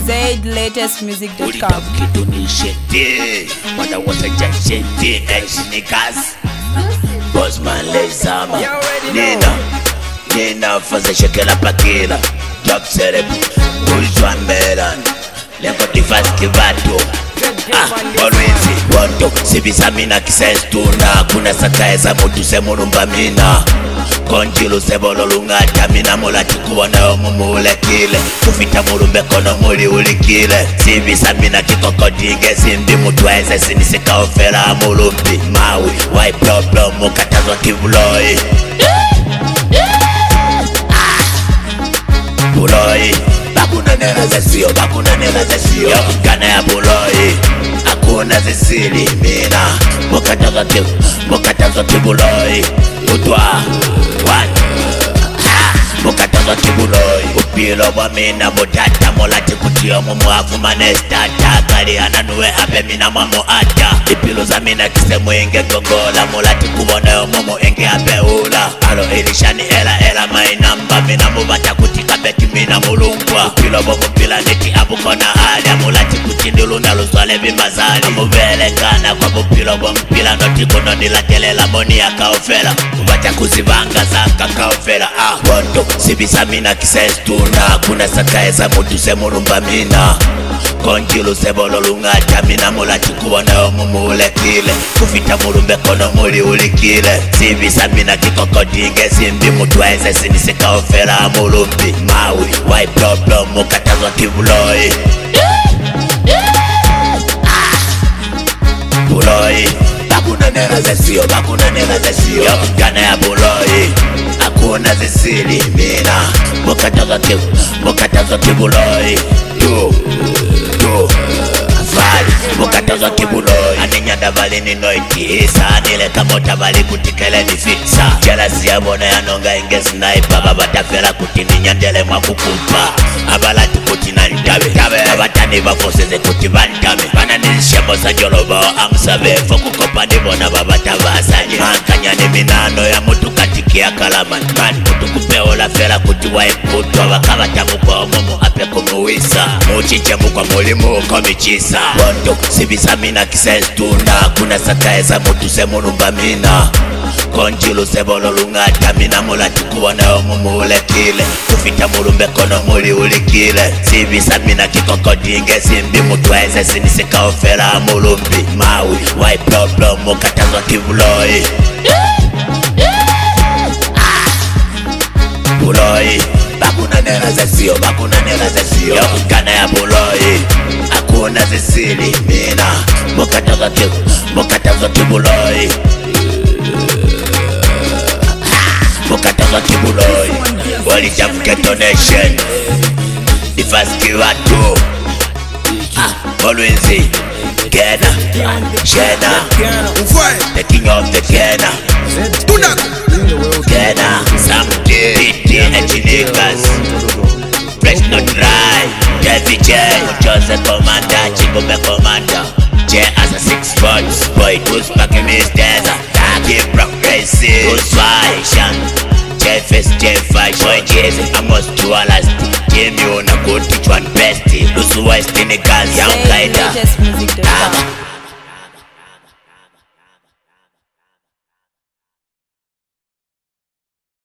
ZLatestmusic.com. Mwana wasa jashete niggas Bossman Lezama Nina faza shekela pakila Top Celeb Bourgeois Melan Lengo tifas kivato Always Wondo Sibisa mina kisestuna Kuna sakaeza mutu semurumba mina Konjilu sebolo lungata mina mula chikuwa na omumule kile Kufita murumbe kono muli ulikile Sibisa mina kikokodinge zimbi mutuweze sinisika ofera mulumbi Maui, why problem mukatazwa kivuloi Buloi Bakuna nena zesio, bakuna nena zesio Yokana ya buloi Hakuna zesili mina Mukatazwa kivuloi Utwa What? Mukatazwa kivuloi Upilo wa mina mudata Mulati kutio mumuafu manestata Kali ananuwe hape mina mamu ata Ipilo za mina kisemu inge gongola Mulati kuwone umumu inge hape ula Alo ilishani ela mainamba Mina mubata kutika beti mina mulungwa Upilo wa mupila niti abukona hali Mulati kutindilu na luzwale bimazali Mubele kana kwa mupilo wa mpila Notiko nonila telela moni ya kaofela Mubata kuzivanga zaka kaofela Wondo sibisa mina kisestuna Kuna sakaeza mutu semurumba mina Konjilu sebolo lungata mina mulati kuwana omumule kile Kufita murumbe kono muli ulikile Sibisa mina kikokodinge zimbi mutuweze sinisika ofera mulumbi Maui, why problem mukatazwa kivuloi Buloi Bakuna nena zesio, bakuna nena zesio Yokana ya buloi Hakuna zesili mina Mukatazwa kivuloi Vali Mukatazwa kivuloi Aninyanda vali ninoitisa Nile kamota vali kutikele nifitsa Jelasi ya mwana ya nonga inge sniper Babatafela kutini nyandele mwakukumpa Abalati kutina nitabe Abatani vafoseze kutivantame Bana nilishemo sa jolobo amsabe Foku kopa nibona babatavasanye Mankanyani minano ya mutu katikia kalaman Man mutu kupeola fela kutiwa imputu Wakabatamu kwa omumu ape kumuwisa Muchiche mukwa mulimu komichisa Wondo sibisa mina kisestuna Kuna sakaeza mutu semurumba mina Konjilu sebolo lungata mina mulati kuwana omumule kile Kufita murumbe kono muli ulikile Sibisa mina kikokodinge zimbi mutuweze sinisika ofera mulumbi Maui, why problem mukatazwa kivuloi Buloi Bakuna nena zesio, bakuna nena zesio Yokana ya buloi Hakuna zesili mina Mukatazwa kivuloi Mukatazwa kivuloi Walijafuketo nation Difaski watu Always Kena Shena The king of the Kena Kena Samdi Piti Echinikas Fresh no dry Devi J Jose Commander Chikume Commander J as a 6 spots Boy who's packing his desert Taki Brock Racing Who's Shan J-Fest, J-Fight Boy Jay-Z Amos Tualas Team you na good teach one bestie Lusu West in the gas Young Kaida